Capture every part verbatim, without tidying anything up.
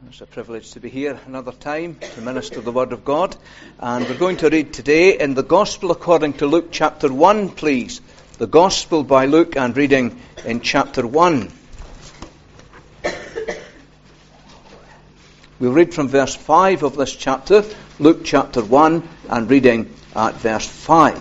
It's a privilege to be here another time to minister the Word of God. And we're going to read today in the Gospel according to Luke chapter one, please. The Gospel by Luke, and reading in chapter one. We'll read from verse five of this chapter, Luke chapter one, and reading at verse five.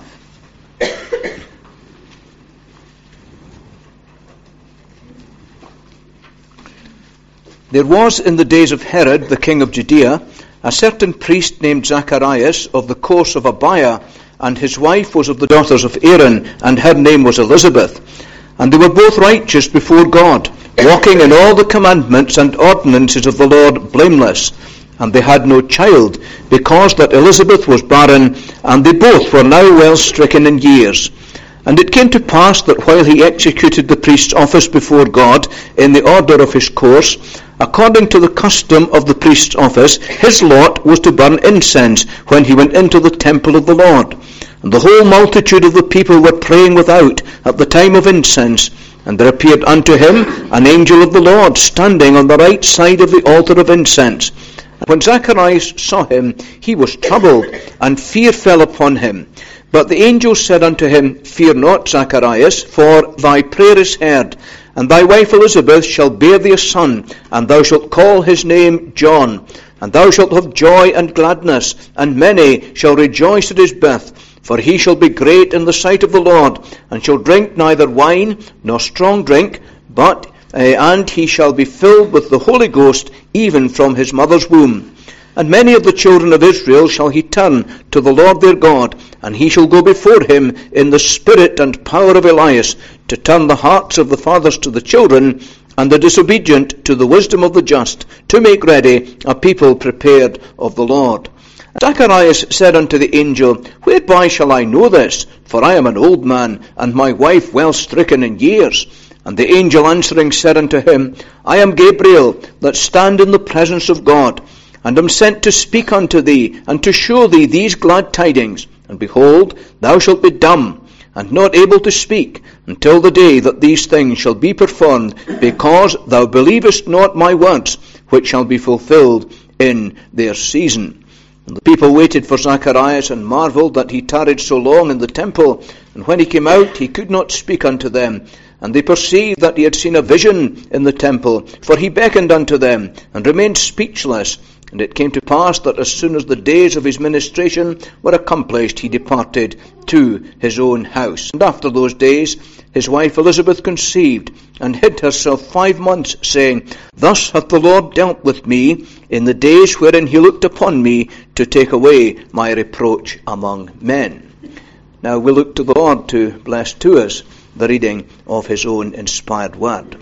There was in the days of Herod, the king of Judea, a certain priest named Zacharias of the course of Abiah, and his wife was of the daughters of Aaron, and her name was Elizabeth. And they were both righteous before God, walking in all the commandments and ordinances of the Lord blameless. And they had no child, because that Elizabeth was barren, and they both were now well stricken in years. And it came to pass that while he executed the priest's office before God in the order of his course, according to the custom of the priest's office, his lot was to burn incense when he went into the temple of the Lord. And the whole multitude of the people were praying without at the time of incense. And there appeared unto him an angel of the Lord, standing on the right side of the altar of incense. And when Zacharias saw him, he was troubled, and fear fell upon him. But the angel said unto him, Fear not, Zacharias, for thy prayer is heard, and thy wife Elizabeth shall bear thee a son, and thou shalt call his name John. And thou shalt have joy and gladness, and many shall rejoice at his birth. For he shall be great in the sight of the Lord, and shall drink neither wine nor strong drink, but uh, and he shall be filled with the Holy Ghost, even from his mother's womb. And many of the children of Israel shall he turn to the Lord their God, and he shall go before him in the spirit and power of Elias, to turn the hearts of the fathers to the children, and the disobedient to the wisdom of the just, to make ready a people prepared of the Lord. And Zacharias said unto the angel, Whereby shall I know this? For I am an old man, and my wife well stricken in years. And the angel answering said unto him, I am Gabriel, that stand in the presence of God, and am sent to speak unto thee, and to show thee these glad tidings. And behold, thou shalt be dumb, and not able to speak, until the day that these things shall be performed, because thou believest not my words, which shall be fulfilled in their season. And the people waited for Zacharias, and marveled that he tarried so long in the temple. And when he came out, he could not speak unto them. And they perceived that he had seen a vision in the temple, for he beckoned unto them, and remained speechless. And it came to pass that as soon as the days of his ministration were accomplished, he departed to his own house. And after those days his wife Elizabeth conceived, and hid herself five months, saying, Thus hath the Lord dealt with me in the days wherein he looked upon me to take away my reproach among men. Now we look to the Lord to bless to us the reading of his own inspired word.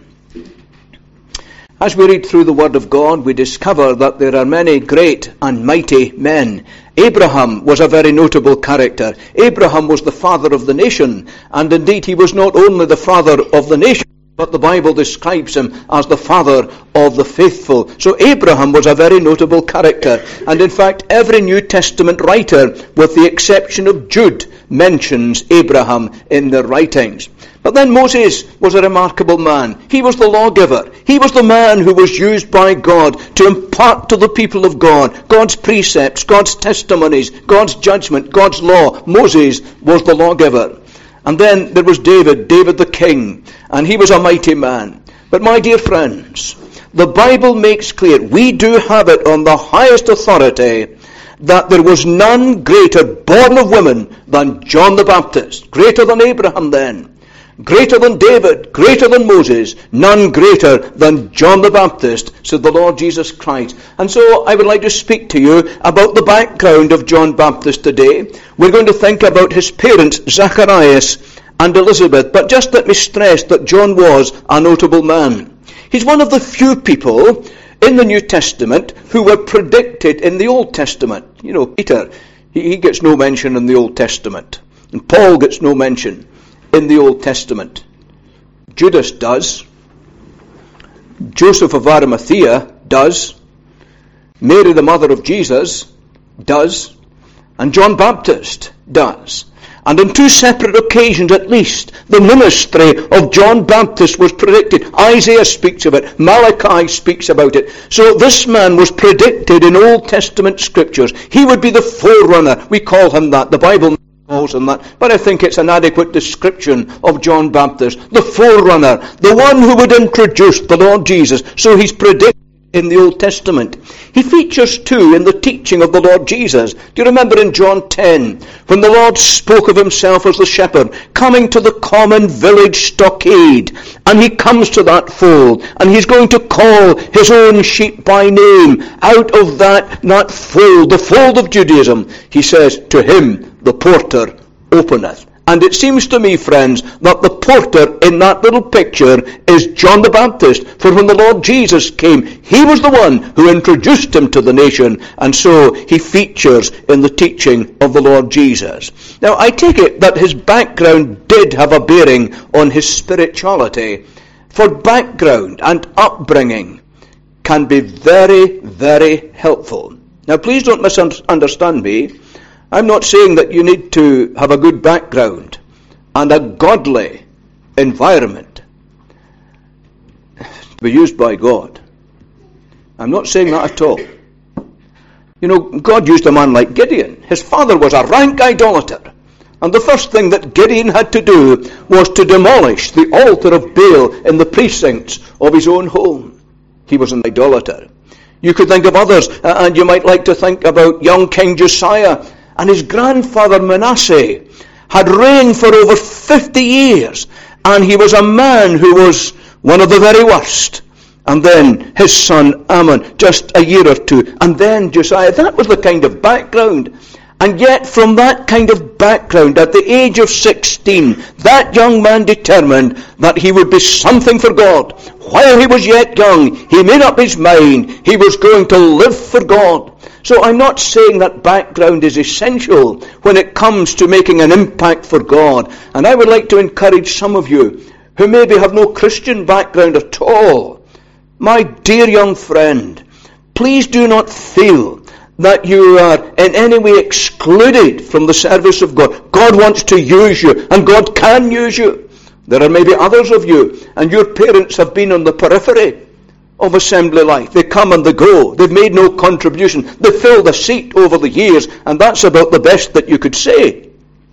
As we read through the Word of God, we discover that there are many great and mighty men. Abraham was a very notable character. Abraham was the father of the nation, and indeed he was not only the father of the nation, but the Bible describes him as the father of the faithful. So Abraham was a very notable character, and in fact every New Testament writer, with the exception of Jude, mentions Abraham in their writings. But then Moses was a remarkable man. He was the lawgiver. He was the man who was used by God to impart to the people of God God's precepts, God's testimonies, God's judgment, God's law. Moses was the lawgiver. And then there was David, David the king, and he was a mighty man. But my dear friends, the Bible makes clear, we do have it on the highest authority, that there was none greater born of women than John the Baptist. Greater than Abraham then. Greater than David, greater than Moses, none greater than John the Baptist, said the Lord Jesus Christ. And so I would like to speak to you about the background of John Baptist today. We're going to think about his parents, Zacharias and Elizabeth. But just let me stress that John was a notable man. He's one of the few people in the New Testament who were predicted in the Old Testament. You know, Peter, he, he gets no mention in the Old Testament. And Paul gets no mention in the Old Testament. Judas does. Joseph of Arimathea does. Mary, the mother of Jesus, does. And John Baptist does. And on two separate occasions at least, the ministry of John Baptist was predicted. Isaiah speaks of it. Malachi speaks about it. So this man was predicted in Old Testament scriptures. He would be the forerunner. We call him that. The Bible calls him that. But I think it's an adequate description of John Baptist. The forerunner. The one who would introduce the Lord Jesus. So he's predicted in the Old Testament. He features too in the teaching of the Lord Jesus. Do you remember in John ten, when the Lord spoke of himself as the shepherd, coming to the common village stockade, and he comes to that fold, and he's going to call his own sheep by name out of that, that fold, the fold of Judaism. He says, to him the porter openeth. And it seems to me, friends, that the porter in that little picture is John the Baptist. For when the Lord Jesus came, he was the one who introduced him to the nation. And so he features in the teaching of the Lord Jesus. Now, I take it that his background did have a bearing on his spirituality. For background and upbringing can be very, very helpful. Now, please don't misunderstand me. I'm not saying that you need to have a good background and a godly environment to be used by God. I'm not saying that at all. You know, God used a man like Gideon. His father was a rank idolater. And the first thing that Gideon had to do was to demolish the altar of Baal in the precincts of his own home. He was an idolater. You could think of others, and you might like to think about young King Josiah. And his grandfather Manasseh had reigned for over fifty years. And he was a man who was one of the very worst. And then his son Ammon, just a year or two. And then Josiah. That was the kind of background. And yet from that kind of background, at the age of sixteen, that young man determined that he would be something for God. While he was yet young, he made up his mind he was going to live for God. So I'm not saying that background is essential when it comes to making an impact for God. And I would like to encourage some of you who maybe have no Christian background at all. My dear young friend, please do not feel that you are in any way excluded from the service of God. God wants to use you, and God can use you. There are maybe others of you, and your parents have been on the periphery of assembly life. They come and they go. They've made no contribution. They filled a seat over the years, and that's about the best that you could say.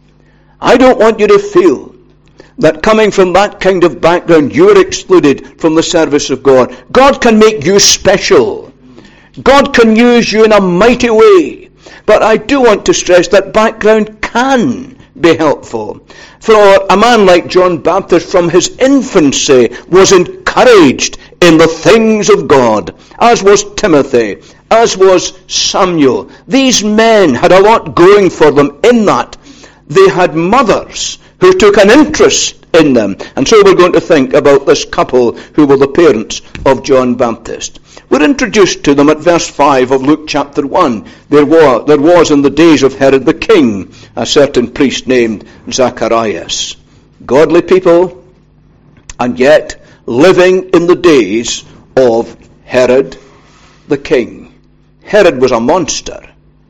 I don't want you to feel that coming from that kind of background, you're excluded from the service of God. God can make you special. God can use you in a mighty way. But I do want to stress that background can be helpful. For a man like John Baptist from his infancy was encouraged in the things of God, as was Timothy, as was Samuel. These men had a lot going for them in that. They had mothers who took an interest in them. And so we're going to think about this couple who were the parents of John Baptist. We're introduced to them at verse five of Luke chapter one. There was, there was in the days of Herod the king a certain priest named Zacharias. Godly people, and yet living in the days of Herod the king. Herod was a monster.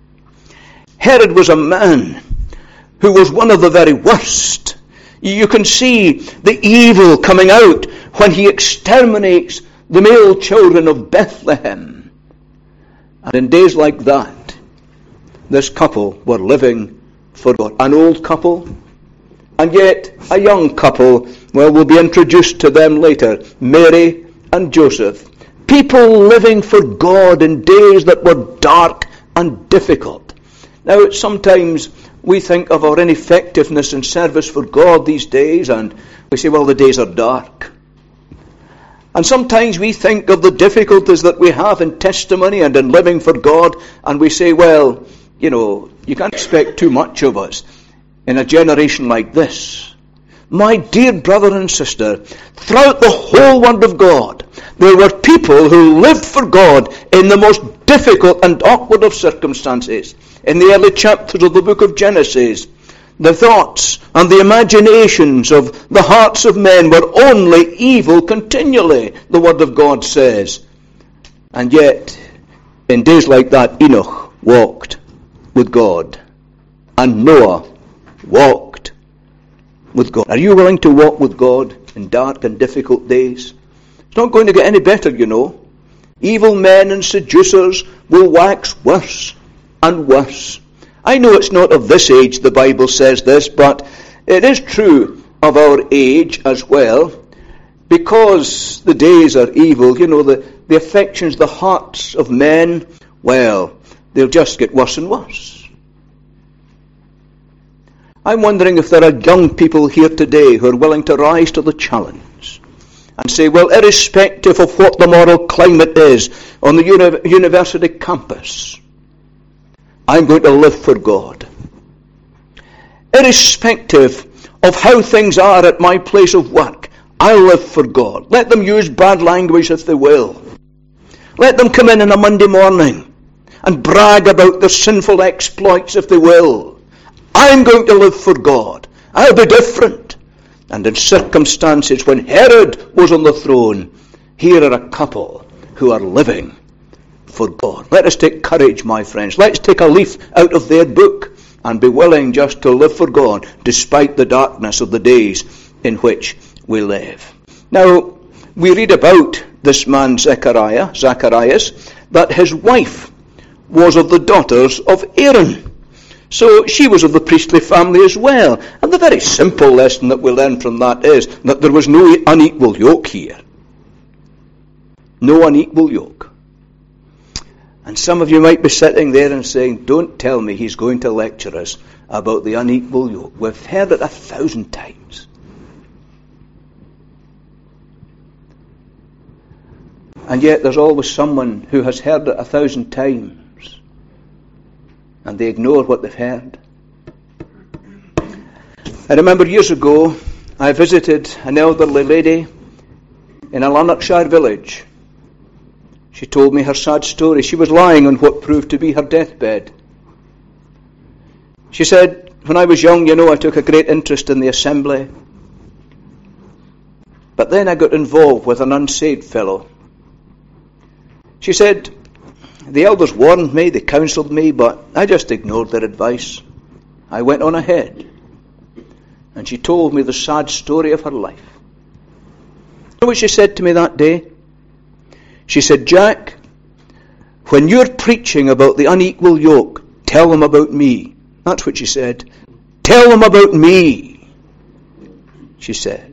Herod was a man who was one of the very worst. You can see the evil coming out when he exterminates the male children of Bethlehem. And in days like that, this couple were living for God. An old couple, and yet a young couple. Well, we'll be introduced to them later. Mary and Joseph. People living for God in days that were dark and difficult. Now, sometimes we think of our ineffectiveness in service for God these days, and we say, well, the days are dark. And sometimes we think of the difficulties that we have in testimony and in living for God, and we say, well, you know, you can't expect too much of us in a generation like this. My dear brother and sister, throughout the whole Word of God, there were people who lived for God in the most difficult and awkward of circumstances. In the early chapters of the book of Genesis, the thoughts and the imaginations of the hearts of men were only evil continually, the Word of God says. And yet, in days like that, Enoch walked with God, and Noah walked with God. Are you willing to walk with God in dark and difficult days? It's not going to get any better, you know. Evil men and seducers will wax worse and worse. I know it's not of this age the Bible says this, but it is true of our age as well. Because the days are evil, you know, the, the affections, the hearts of men, well, they'll just get worse and worse. I'm wondering if there are young people here today who are willing to rise to the challenge and say, well, irrespective of what the moral climate is on the uni- university campus, I'm going to live for God. Irrespective of how things are at my place of work, I'll live for God. Let them use bad language if they will. Let them come in on a Monday morning and brag about their sinful exploits if they will. I'm going to live for God. I'll be different. And in circumstances when Herod was on the throne, here are a couple who are living for God. Let us take courage, my friends. Let's take a leaf out of their book and be willing just to live for God despite the darkness of the days in which we live. Now, we read about this man Zechariah, Zacharias, that his wife was of the daughters of Aaron. So she was of the priestly family as well. And the very simple lesson that we learn from that is that there was no unequal yoke here. No unequal yoke. And some of you might be sitting there and saying, don't tell me he's going to lecture us about the unequal yoke. We've heard it a thousand times. And yet there's always someone who has heard it a thousand times and they ignore what they've heard. I remember years ago I visited an elderly lady in a Lanarkshire village. She told me her sad story. She was lying on what proved to be her deathbed. She said, when I was young, you know, I took a great interest in the assembly. But then I got involved with an unsaved fellow. She said, the elders warned me, they counselled me, but I just ignored their advice. I went on ahead. And she told me the sad story of her life. You know what she said to me that day? She said, Jack, when you're preaching about the unequal yoke, tell them about me. That's what she said. Tell them about me, she said.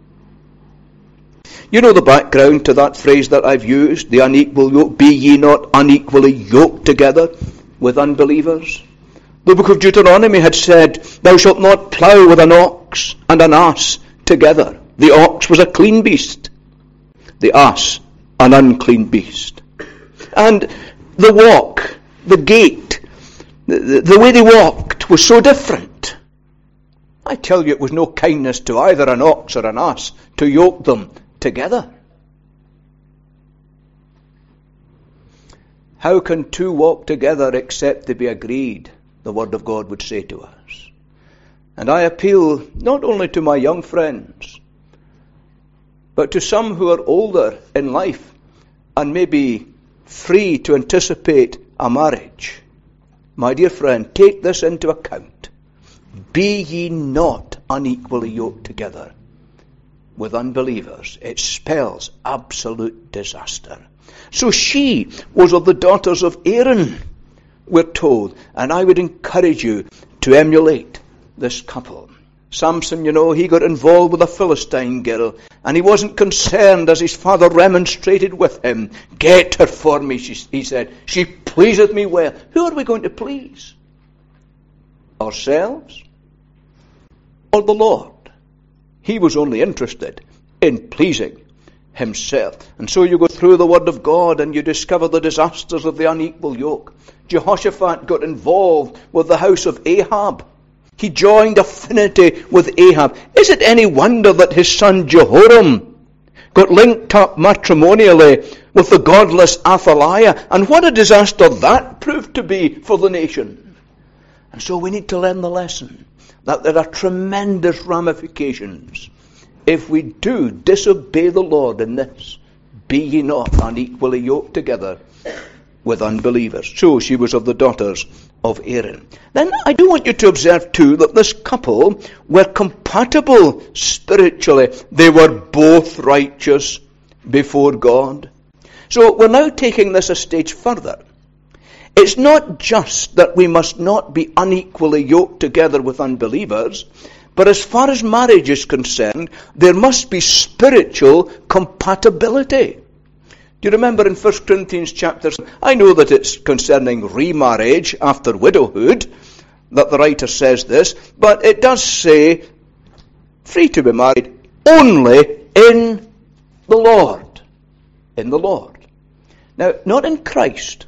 You know the background to that phrase that I've used, the unequal yoke. Be ye not unequally yoked together with unbelievers. The book of Deuteronomy had said, thou shalt not plough with an ox and an ass together. The ox was a clean beast. The ass, an unclean beast. And the walk, the gait, the, the, the way they walked was so different. I tell you, it was no kindness to either an ox or an ass to yoke them together. How can two walk together except they be agreed? The Word of God would say to us. And I appeal not only to my young friends, but to some who are older in life and may be free to anticipate a marriage. My dear friend, take this into account. Be ye not unequally yoked together with unbelievers. It spells absolute disaster. So she was of the daughters of Aaron, we're told, and I would encourage you to emulate this couple. Samson, you know, he got involved with a Philistine girl, and he wasn't concerned as his father remonstrated with him. Get her for me, she, he said. She pleaseth me well. Who are we going to please? Ourselves? Or the Lord? He was only interested in pleasing himself. And so you go through the Word of God and you discover the disasters of the unequal yoke. Jehoshaphat got involved with the house of Ahab. He joined affinity with Ahab. Is it any wonder that his son Jehoram got linked up matrimonially with the godless Athaliah? And what a disaster that proved to be for the nation. And so we need to learn the lesson that there are tremendous ramifications if we do disobey the Lord in this. Be ye not unequally yoked together with unbelievers. So she was of the daughters of Aaron. Then I do want you to observe too that this couple were compatible spiritually. They were both righteous before God. So we're now taking this a stage further. It's not just that we must not be unequally yoked together with unbelievers, but as far as marriage is concerned, there must be spiritual compatibility. Do you remember in First Corinthians chapter, I know that it's concerning remarriage after widowhood, that the writer says this, but it does say, free to be married only in the Lord. In the Lord. Now, not in Christ,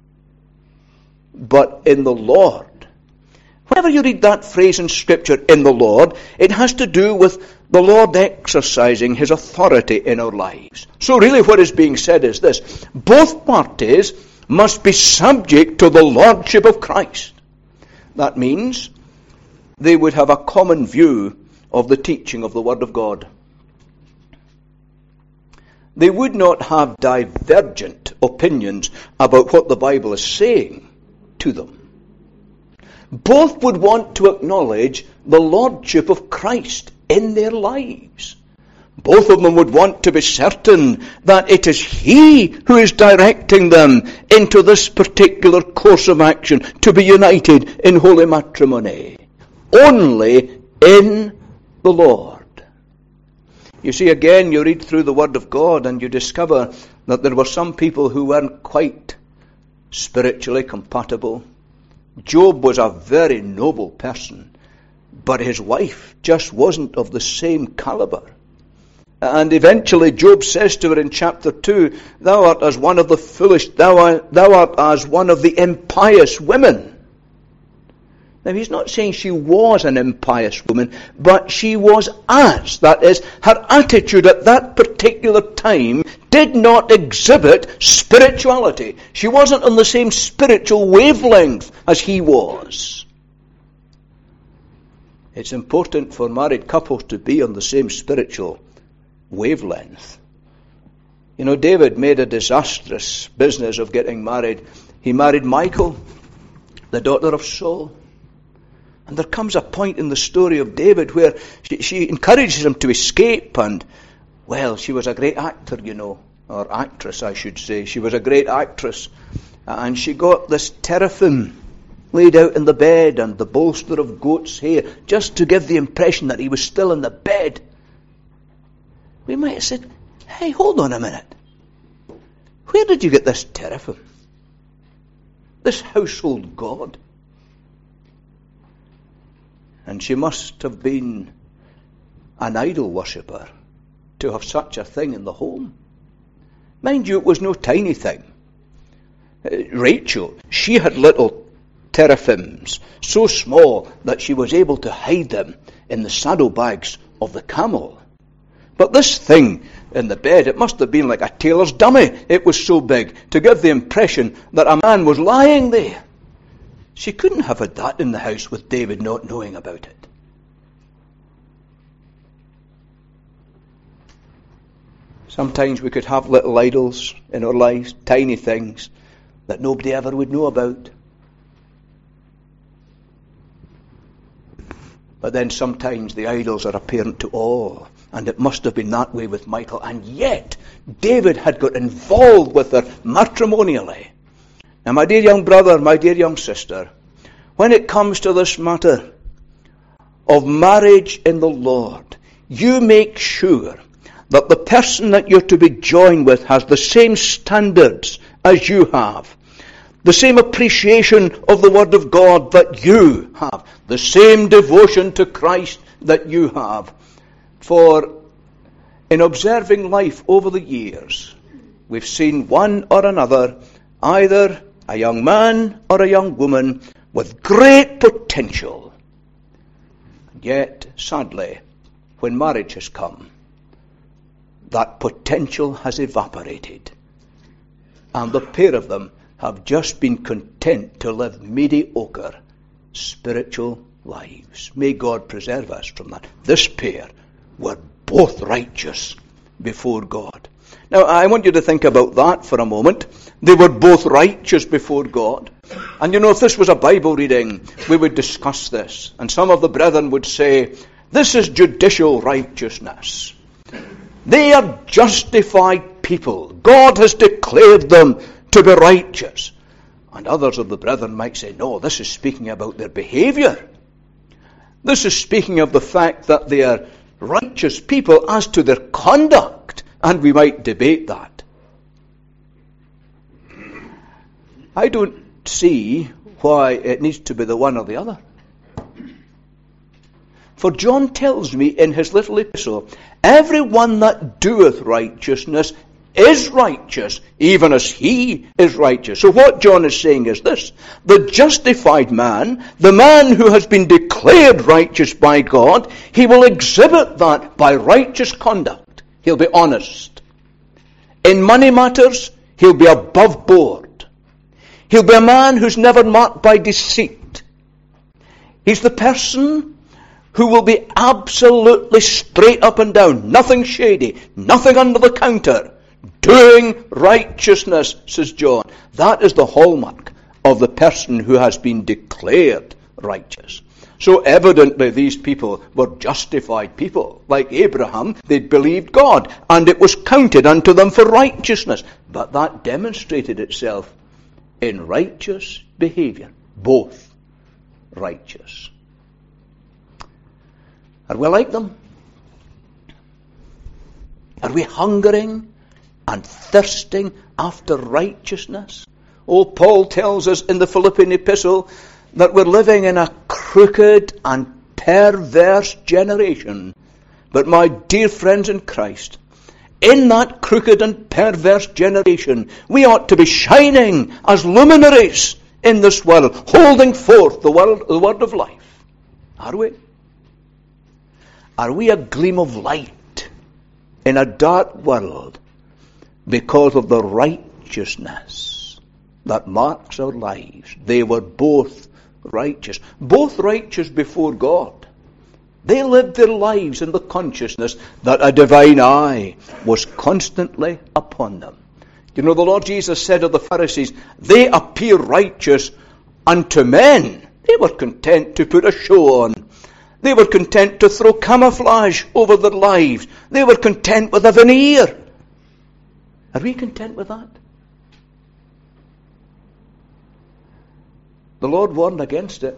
but in the Lord. Whenever you read that phrase in Scripture, in the Lord, it has to do with the Lord exercising his authority in our lives. So really what is being said is this: both parties must be subject to the Lordship of Christ. That means they would have a common view of the teaching of the Word of God. They would not have divergent opinions about what the Bible is saying to them. Both would want to acknowledge the Lordship of Christ in their lives. Both of them would want to be certain that it is He who is directing them into this particular course of action to be united in holy matrimony. Only in the Lord. You see, again, you read through the Word of God and you discover that there were some people who weren't quite spiritually compatible. Job was a very noble person, but his wife just wasn't of the same caliber. And eventually Job says to her in chapter two, thou art as one of the foolish, thou art, thou art as one of the impious women. Now he's not saying she was an impious woman, but she was as, that is, her attitude at that particular time did not exhibit spirituality. She wasn't on the same spiritual wavelength as he was. It's important for married couples to be on the same spiritual wavelength. You know, David made a disastrous business of getting married. He married Michal, the daughter of Saul. And there comes a point in the story of David where she, she encourages him to escape, and, well, she was a great actor, you know, or actress, I should say. She was a great actress. And she got this teraphim laid out in the bed and the bolster of goat's hair, just to give the impression that he was still in the bed. We might have said, hey, hold on a minute. Where did you get this teraphim? This household god? And she must have been an idol worshipper to have such a thing in the home. Mind you, it was no tiny thing. Uh, Rachel, she had little teraphims, so small that she was able to hide them in the saddlebags of the camel. But this thing in the bed, it must have been like a tailor's dummy. It was so big, to give the impression that a man was lying there. She couldn't have had that in the house with David not knowing about it. Sometimes we could have little idols in our lives, tiny things that nobody ever would know about. But then sometimes the idols are apparent to all. And it must have been that way with Michal. And yet, David had got involved with her matrimonially. Now, my dear young brother, my dear young sister, when it comes to this matter of marriage in the Lord, you make sure that the person that you're to be joined with has the same standards as you have, the same appreciation of the Word of God that you have, the same devotion to Christ that you have. For in observing life over the years, we've seen one or another, either a young man or a young woman with great potential. And yet, sadly, when marriage has come, that potential has evaporated. And the pair of them have just been content to live mediocre spiritual lives. May God preserve us from that. This pair were both righteous before God. Now, I want you to think about that for a moment. They were both righteous before God. And you know, if this was a Bible reading, we would discuss this. And some of the brethren would say, this is judicial righteousness. They are justified people. God has declared them to be righteous. And others of the brethren might say, no, this is speaking about their behavior. This is speaking of the fact that they are righteous people as to their conduct. And we might debate that. I don't see why it needs to be the one or the other. For John tells me in his little epistle, everyone that doeth righteousness is righteous, even as he is righteous. So what John is saying is this: the justified man, the man who has been declared righteous by God, he will exhibit that by righteous conduct. He'll be honest. In money matters, he'll be above board. He'll be a man who's never marked by deceit. He's the person who will be absolutely straight up and down, nothing shady, nothing under the counter, doing righteousness, says John. That is the hallmark of the person who has been declared righteous. So evidently these people were justified people. Like Abraham, they'd believed God, and it was counted unto them for righteousness. But that demonstrated itself in righteous behavior. Both righteous. Are we like them? Are we hungering and thirsting after righteousness? Oh, Paul tells us in the Philippian epistle that we're living in a crooked and perverse generation. But my dear friends in Christ, in that crooked and perverse generation, we ought to be shining as luminaries in this world, holding forth the word, the word of life. Are we? Are we a gleam of light in a dark world because of the righteousness that marks our lives? They were both righteous. Both righteous before God. They lived their lives in the consciousness that a divine eye was constantly upon them. You know, the Lord Jesus said of the Pharisees, they appear righteous unto men. They were content to put a show on. They were content to throw camouflage over their lives. They were content with a veneer. Are we content with that? The Lord warned against it.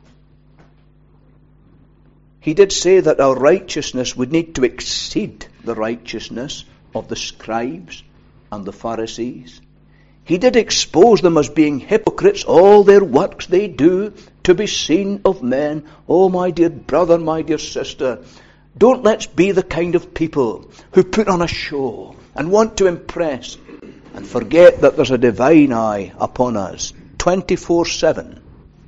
He did say that our righteousness would need to exceed the righteousness of the scribes and the Pharisees. He did expose them as being hypocrites, all their works they do to be seen of men. Oh, my dear brother, my dear sister, don't let's be the kind of people who put on a show and want to impress and forget that there's a divine eye upon us twenty-four seven.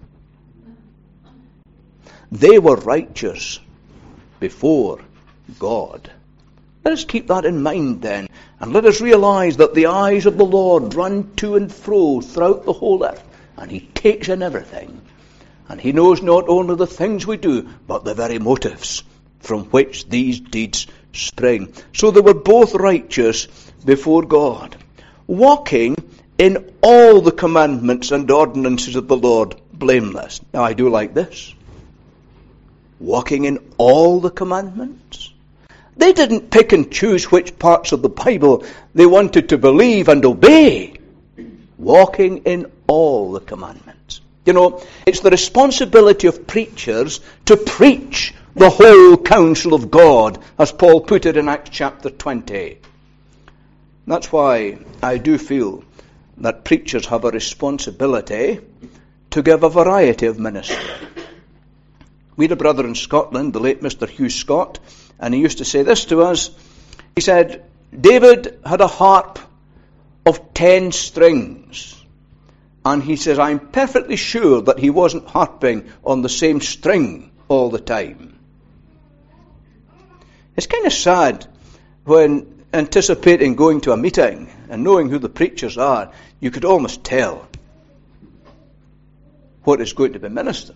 They were righteous before God. Let us keep that in mind then, and let us realize that the eyes of the Lord run to and fro throughout the whole earth, and He takes in everything. And He knows not only the things we do, but the very motives from which these deeds spring. So they were both righteous before God, walking in all the commandments and ordinances of the Lord blameless. Now I do like this. Walking in all the commandments. They didn't pick and choose which parts of the Bible they wanted to believe and obey. Walking in all the commandments. You know, it's the responsibility of preachers to preach the whole counsel of God, as Paul put it in Acts chapter twenty. That's why I do feel that preachers have a responsibility to give a variety of ministry. We had a brother in Scotland, the late Mister Hugh Scott, and he used to say this to us. He said, David had a harp of ten strings. And he says, I'm perfectly sure that he wasn't harping on the same string all the time. It's kind of sad when anticipating going to a meeting and knowing who the preachers are, you could almost tell what is going to be ministered.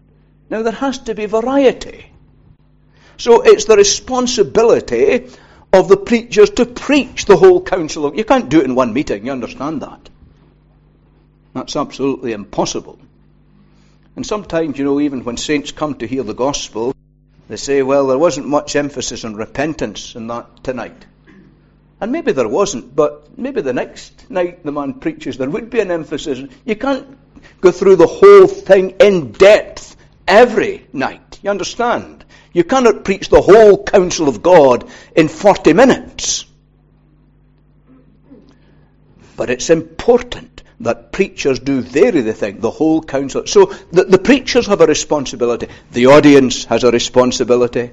Now there has to be variety. So it's the responsibility of the preachers to preach the whole counsel of... You can't do it in one meeting, you understand that. That's absolutely impossible. And sometimes, you know, even when saints come to hear the gospel, they say, well, there wasn't much emphasis on repentance in that tonight. And maybe there wasn't, but maybe the next night the man preaches, there would be an emphasis. You can't go through the whole thing in depth every night. You understand? You cannot preach the whole counsel of God in forty minutes. But it's important that preachers do vary the thing, the whole counsel. So the, the preachers have a responsibility. The audience has a responsibility.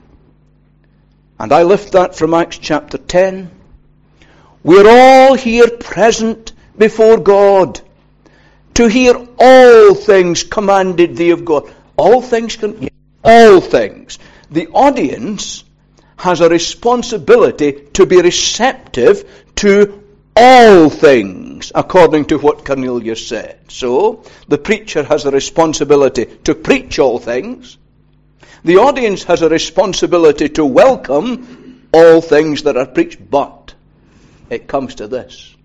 And I lift that from Acts chapter ten. We're all here present before God to hear all things commanded thee of God. All things, con- all things. The audience has a responsibility to be receptive to all things, according to what Cornelius said. So, the preacher has a responsibility to preach all things. The audience has a responsibility to welcome all things that are preached. But it comes to this: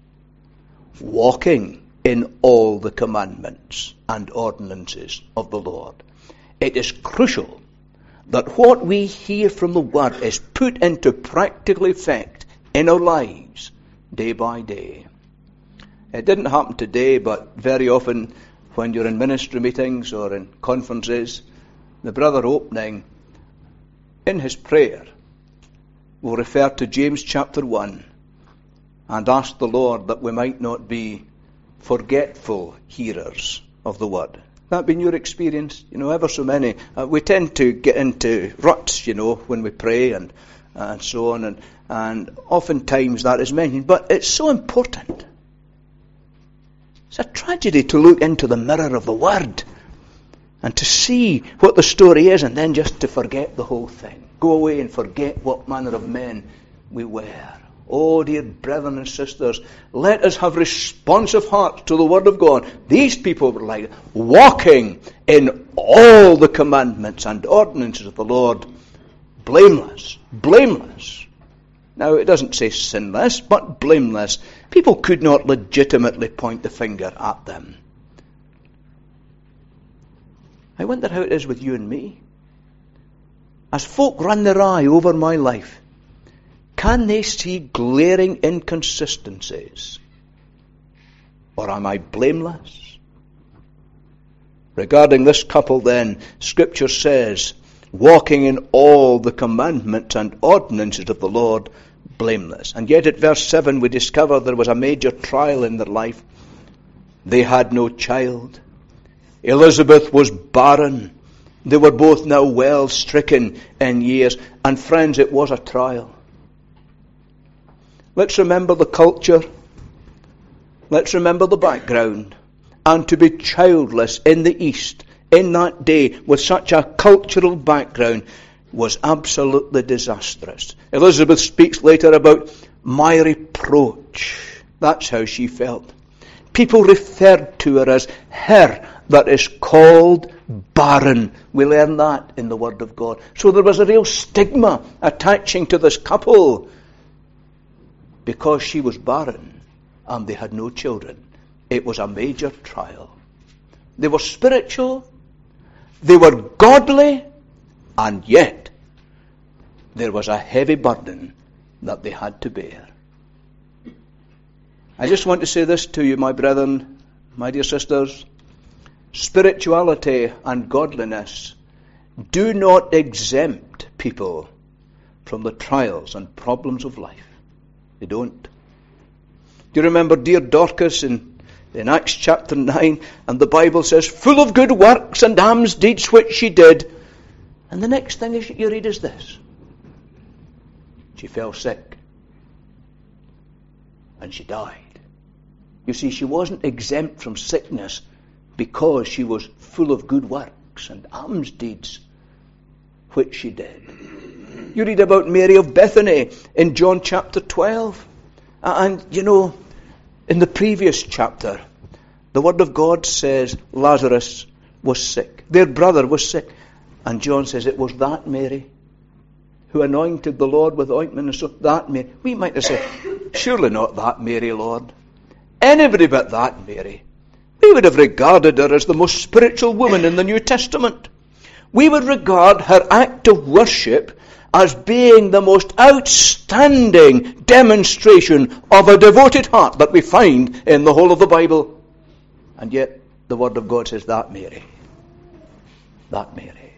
walking in all the commandments and ordinances of the Lord. It is crucial that what we hear from the Word is put into practical effect in our lives day by day. It didn't happen today, but very often when you're in ministry meetings or in conferences, the brother opening in his prayer will refer to James chapter one and ask the Lord that we might not be forgetful hearers of the Word. That been your experience? You know, ever so many. Uh, we tend to get into ruts, you know, when we pray and uh, and so on, and, and oftentimes that is mentioned. But it's so important. It's a tragedy to look into the mirror of the Word and to see what the story is and then just to forget the whole thing. Go away and forget what manner of men we were. Oh, dear brethren and sisters, let us have responsive hearts to the Word of God. These people were like walking in all the commandments and ordinances of the Lord, blameless, blameless. Now, it doesn't say sinless, but blameless. People could not legitimately point the finger at them. I wonder how it is with you and me. As folk run their eye over my life, can they see glaring inconsistencies? Or am I blameless? Regarding this couple then, Scripture says, walking in all the commandments and ordinances of the Lord, blameless. And yet at verse seven we discover there was a major trial in their life. They had no child. Elizabeth was barren. They were both now well stricken in years. And friends, it was a trial. Let's remember the culture. Let's remember the background. And to be childless in the East, in that day, with such a cultural background, was absolutely disastrous. Elizabeth speaks later about my reproach. That's how she felt. People referred to her as her that is called barren. We learn that in the Word of God. So there was a real stigma attaching to this couple, because she was barren and they had no children. It was a major trial. They were spiritual, they were godly, and yet there was a heavy burden that they had to bear. I just want to say this to you, my brethren, my dear sisters. Spirituality and godliness do not exempt people from the trials and problems of life. They don't. Do you remember dear Dorcas in, in Acts chapter nine? And the Bible says, full of good works and alms deeds which she did. And the next thing you read is this. She fell sick. And she died. You see, she wasn't exempt from sickness because she was full of good works and alms deeds which she did. You read about Mary of Bethany in John chapter twelve. And, you know, in the previous chapter, the Word of God says Lazarus was sick. Their brother was sick. And John says it was that Mary who anointed the Lord with ointment, and so that Mary. We might have said, surely not that Mary, Lord. Anybody but that Mary. We would have regarded her as the most spiritual woman in the New Testament. We would regard her act of worship as being the most outstanding demonstration of a devoted heart that we find in the whole of the Bible. And yet the Word of God says, that Mary. That Mary.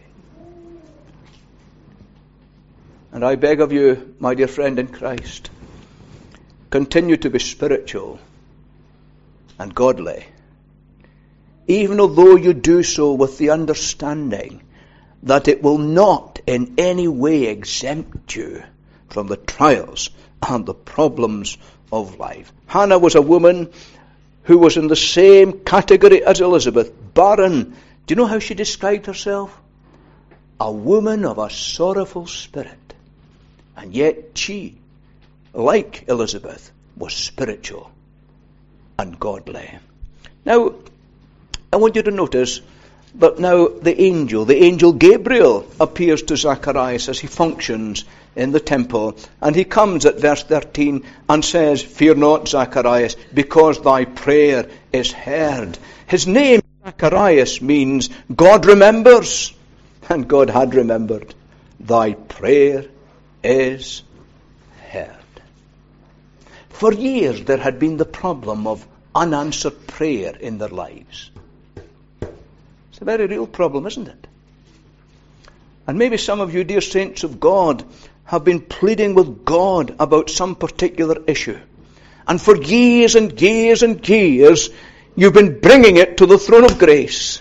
And I beg of you, my dear friend in Christ, continue to be spiritual and godly, even although you do so with the understanding that it will not in any way exempt you from the trials and the problems of life. Hannah was a woman who was in the same category as Elizabeth, barren. Do you know how she described herself? A woman of a sorrowful spirit. And yet she, like Elizabeth, was spiritual and godly. Now, I want you to notice that now the angel, the angel Gabriel, appears to Zacharias as he functions in the temple. And he comes at verse thirteen and says, fear not, Zacharias, because thy prayer is heard. His name, Zacharias, means God remembers. And God had remembered. Thy prayer is heard. For years there had been the problem of unanswered prayer in their lives. It's a very real problem, isn't it? And maybe some of you, dear saints of God, have been pleading with God about some particular issue. And for years and years and years, you've been bringing it to the throne of grace.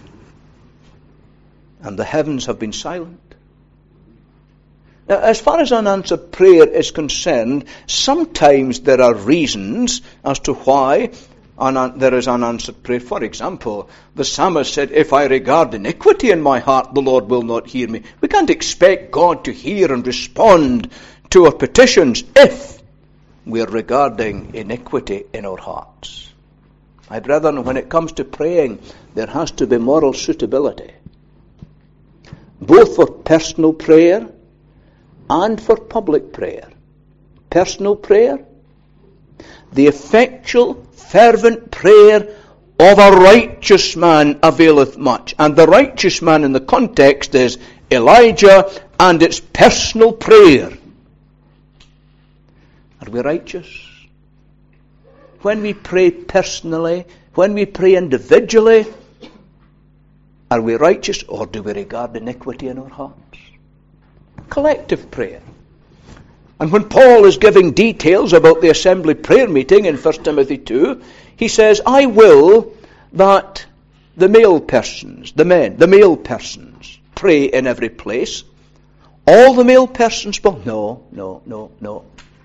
And the heavens have been silent. Now, as far as unanswered prayer is concerned, sometimes there are reasons as to why un- there is unanswered prayer. For example, the psalmist said, if I regard iniquity in my heart, the Lord will not hear me. We can't expect God to hear and respond to our petitions if we are regarding iniquity in our hearts. My brethren, when it comes to praying, there has to be moral suitability, both for personal prayer and for public prayer. Personal prayer, the effectual, fervent prayer of a righteous man availeth much. And the righteous man in the context is Elijah and its personal prayer. Are we righteous? When we pray personally, when we pray individually, are we righteous, or do we regard iniquity in our hearts? Collective prayer. And when Paul is giving details about the assembly prayer meeting in First Timothy two, he says, I will that the male persons, the men, the male persons, pray in every place. All the male persons, well, no, no, no, no.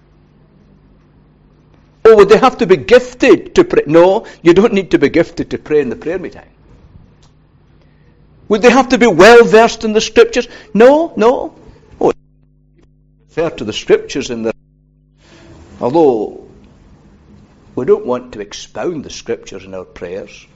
Oh, would they have to be gifted to pray? No, you don't need to be gifted to pray in the prayer meeting. Would they have to be well versed in the Scriptures? No, no. Oh, refer to the Scriptures in the... Although we don't want to expound the Scriptures in our prayers.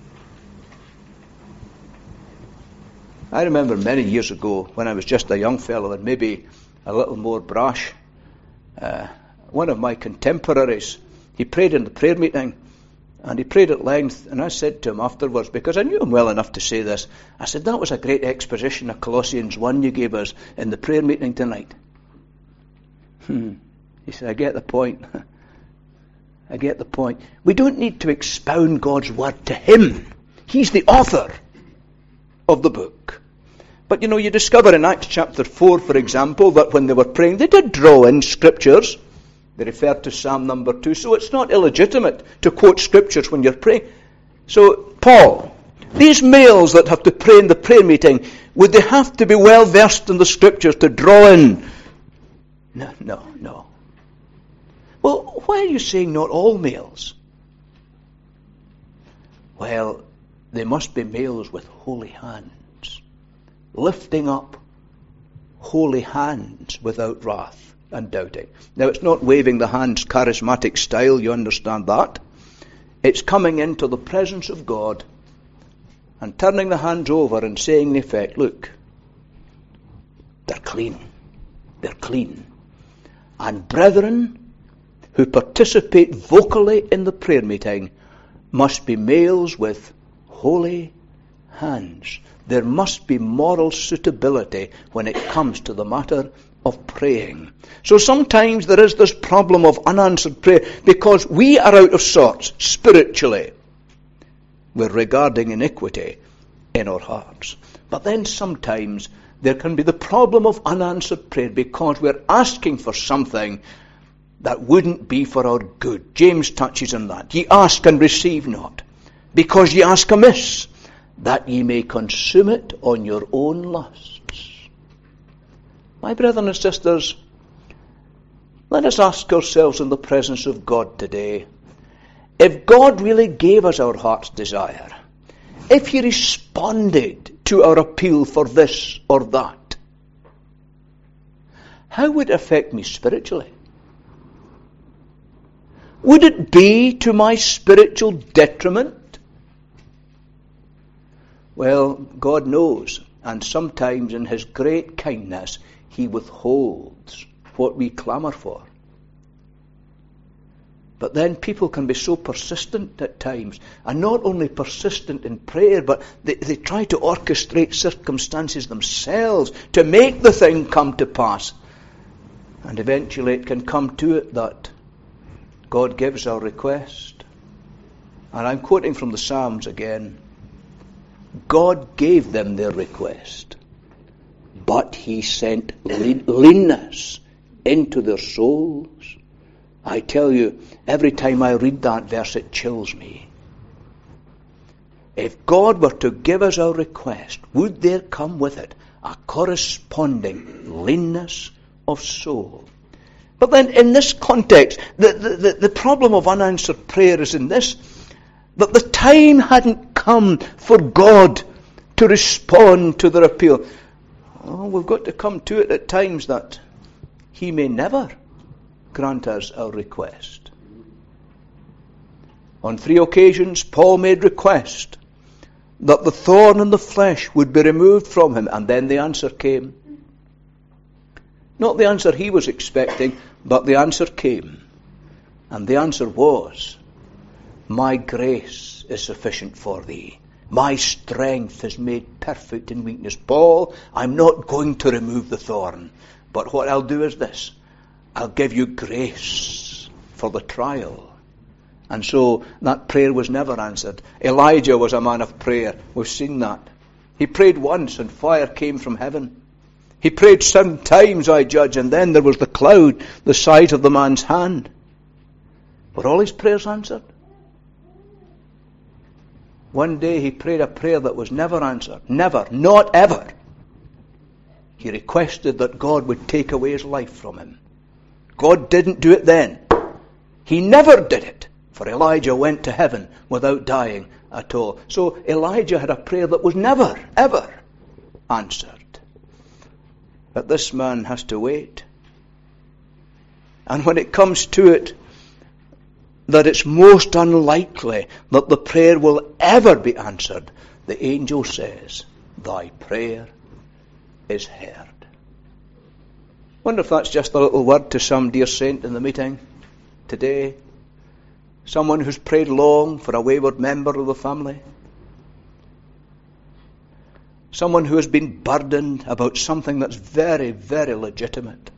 I remember many years ago when I was just a young fellow and maybe a little more brash, uh, one of my contemporaries, he prayed in the prayer meeting. And he prayed at length, and I said to him afterwards, because I knew him well enough to say this, I said, that was a great exposition of Colossians one you gave us in the prayer meeting tonight. Hmm. He said, I get the point. I get the point. We don't need to expound God's word to him. He's the author of the book. But you know, you discover in Acts chapter four, for example, that when they were praying, they did draw in Scriptures. They referred to Psalm number two. So it's not illegitimate to quote Scriptures when you're praying. So, Paul, these males that have to pray in the prayer meeting, would they have to be well versed in the Scriptures to draw in? No, no, no. Well, why are you saying not all males? Well, they must be males with holy hands, lifting up holy hands without wrath and doubting. Now, it's not waving the hands charismatic style, you understand that. It's coming into the presence of God and turning the hands over and saying in effect, look, they're clean. They're clean. And brethren who participate vocally in the prayer meeting must be males with holy hands. There must be moral suitability when it comes to the matter of praying. So sometimes there is this problem of unanswered prayer because we are out of sorts spiritually. We're regarding iniquity in our hearts. But then sometimes there can be the problem of unanswered prayer because we're asking for something that wouldn't be for our good. James touches on that. Ye ask and receive not, because ye ask amiss, that ye may consume it on your own lusts. My brethren and sisters, let us ask ourselves in the presence of God today, if God really gave us our heart's desire, if he responded to our appeal for this or that, how would it affect me spiritually? Would it be to my spiritual detriment? Well, God knows, and sometimes in his great kindness, he withholds what we clamour for. But then people can be so persistent at times, and not only persistent in prayer, but they, they try to orchestrate circumstances themselves to make the thing come to pass. And eventually it can come to it that God gives our request. And I'm quoting from the Psalms again. God gave them their request, but he sent lean, leanness into their souls. I tell you, every time I read that verse, it chills me. If God were to give us our request, would there come with it a corresponding leanness of soul? But then in this context, the, the, the problem of unanswered prayer is in this, that the time hadn't come for God to respond to their appeal. Oh, we've got to come to it at times that he may never grant us our request. On three occasions, Paul made request that the thorn in the flesh would be removed from him, and then the answer came. Not the answer he was expecting, but the answer came. And the answer was, my grace is sufficient for thee. My strength is made perfect in weakness. Paul, I'm not going to remove the thorn, but what I'll do is this. I'll give you grace for the trial. And so that prayer was never answered. Elijah was a man of prayer. We've seen that. He prayed once and fire came from heaven. He prayed seven times, I judge, and then there was the cloud the size of the man's hand. Were all his prayers answered? One day he prayed a prayer that was never answered. Never. Not ever. He requested that God would take away his life from him. God didn't do it then. He never did it. For Elijah went to heaven without dying at all. So Elijah had a prayer that was never, ever answered. But this man has to wait. And when it comes to it, that it's most unlikely that the prayer will ever be answered, the angel says, thy prayer is heard. Wonder if that's just a little word to some dear saint in the meeting today. Someone who's prayed long for a wayward member of the family. Someone who has been burdened about something that's very, very legitimate.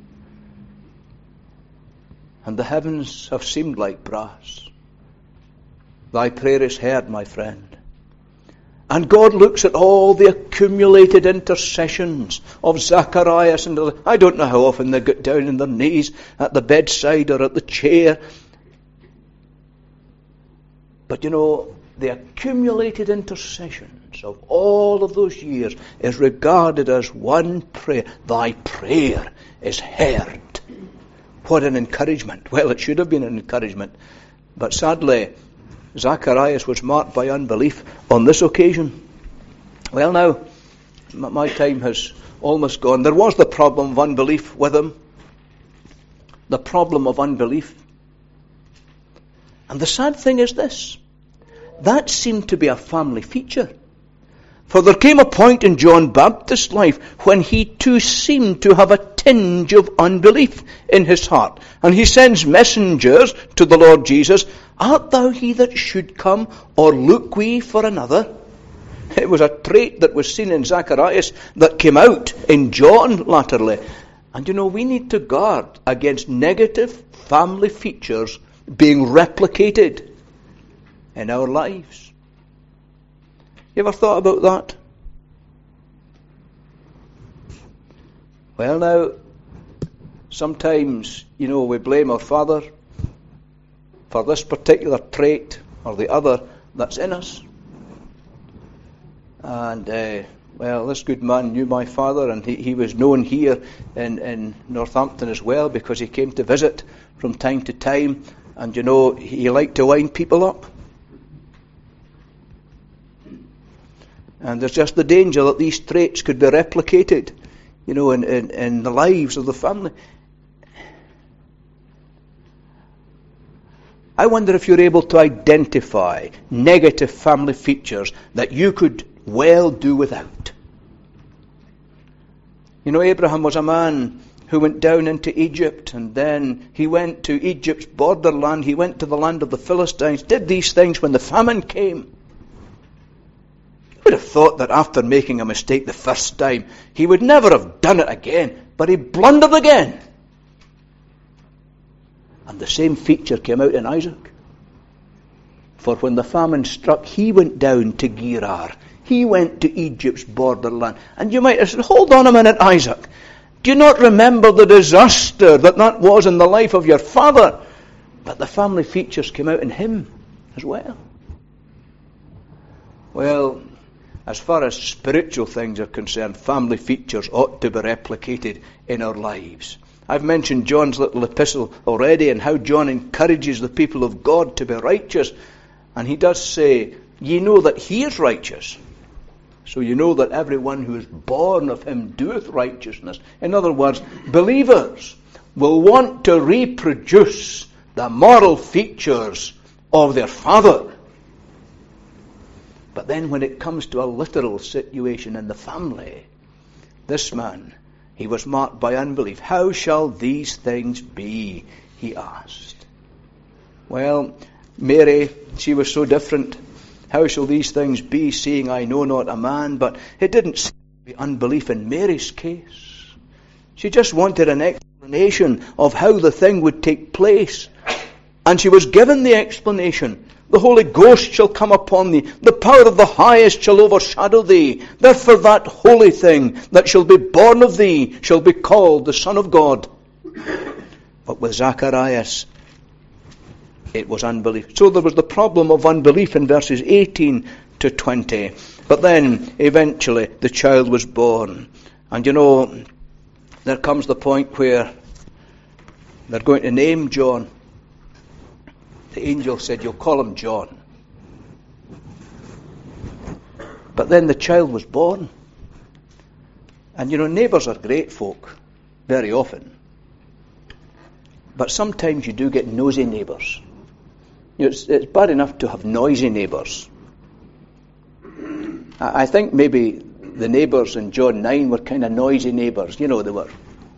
And the heavens have seemed like brass. Thy prayer is heard, my friend. And God looks at all the accumulated intercessions of Zacharias and I don't know how often they got down on their knees at the bedside or at the chair. But you know, the accumulated intercessions of all of those years is regarded as one prayer. Thy prayer is heard. What an encouragement. Well, it should have been an encouragement. But sadly, Zacharias was marked by unbelief on this occasion. Well, now, my time has almost gone. There was the problem of unbelief with him. The problem of unbelief. And the sad thing is this. That seemed to be a family feature. For there came a point in John Baptist's life when he too seemed to have a tinge of unbelief in his heart. And he sends messengers to the Lord Jesus, Art thou he that should come, or look we for another? It was a trait that was seen in Zacharias that came out in John latterly. And you know, we need to guard against negative family features being replicated in our lives. You ever thought about that? Well now, sometimes, you know, we blame our father for this particular trait or the other that's in us. And, uh, well, this good man knew my father, and he, he was known here in, in Northampton as well, because he came to visit from time to time, and, you know, he liked to wind people up. And there's just the danger that these traits could be replicated, you know, in, in, in the lives of the family. I wonder if you're able to identify negative family features that you could well do without. You know, Abraham was a man who went down into Egypt, and then he went to Egypt's borderland. He went to the land of the Philistines, did these things when the famine came. Would have thought that after making a mistake the first time, he would never have done it again, but he blundered again. And the same feature came out in Isaac. For when the famine struck, he went down to Gerar. He went to Egypt's borderland. And you might have said, hold on a minute, Isaac. Do you not remember the disaster that that was in the life of your father? But the family features came out in him as well. Well, as far as spiritual things are concerned, family features ought to be replicated in our lives. I've mentioned John's little epistle already, and how John encourages the people of God to be righteous. And he does say, ye know that he is righteous. So you know that everyone who is born of him doeth righteousness. In other words, believers will want to reproduce the moral features of their father. But then when it comes to a literal situation in the family, this man, he was marked by unbelief. How shall these things be? He asked. Well, Mary, she was so different. How shall these things be, seeing I know not a man? But it didn't seem to be unbelief in Mary's case. She just wanted an explanation of how the thing would take place. And she was given the explanation. The Holy Ghost shall come upon thee. The power of the highest shall overshadow thee. Therefore that holy thing that shall be born of thee shall be called the Son of God. But with Zacharias, it was unbelief. So there was the problem of unbelief in verses eighteen to twenty. But then, eventually, the child was born. And you know, there comes the point where they're going to name John. The angel said, you'll call him John. But then the child was born. And you know, neighbours are great folk, very often. But sometimes you do get nosy neighbours. You know, it's, it's bad enough to have noisy neighbours. I, I think maybe the neighbours in John nine were kind of noisy neighbours. You know, they were,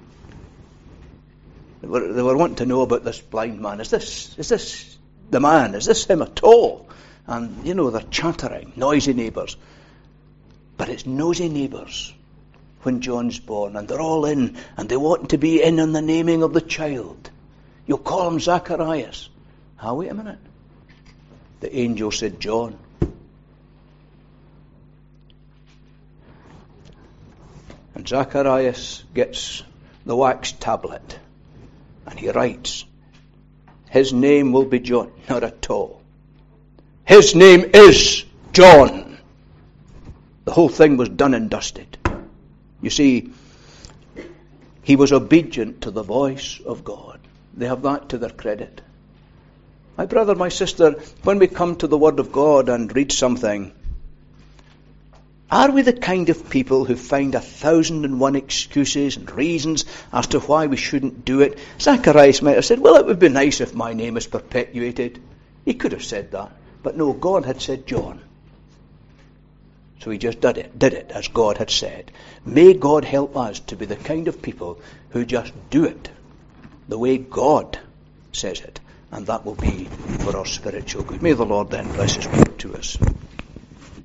they were they were wanting to know about this blind man. Is this is this the man? Is this him at all? And, you know, they're chattering, noisy neighbours. But it's nosy neighbours when John's born, and they're all in, and they want to be in on the naming of the child. You'll call him Zacharias. Ah, wait a minute. The angel said John. And Zacharias gets the wax tablet, and he writes, his name will be John. Not at all. His name is John. The whole thing was done and dusted. You see, he was obedient to the voice of God. They have that to their credit. My brother, my sister, when we come to the Word of God and read something, are we the kind of people who find a thousand and one excuses and reasons as to why we shouldn't do it? Zacharias might have said, well, it would be nice if my name is perpetuated. He could have said that. But no, God had said John. So he just did it, did it as God had said. May God help us to be the kind of people who just do it the way God says it. And that will be for our spiritual good. May the Lord then bless his word to us.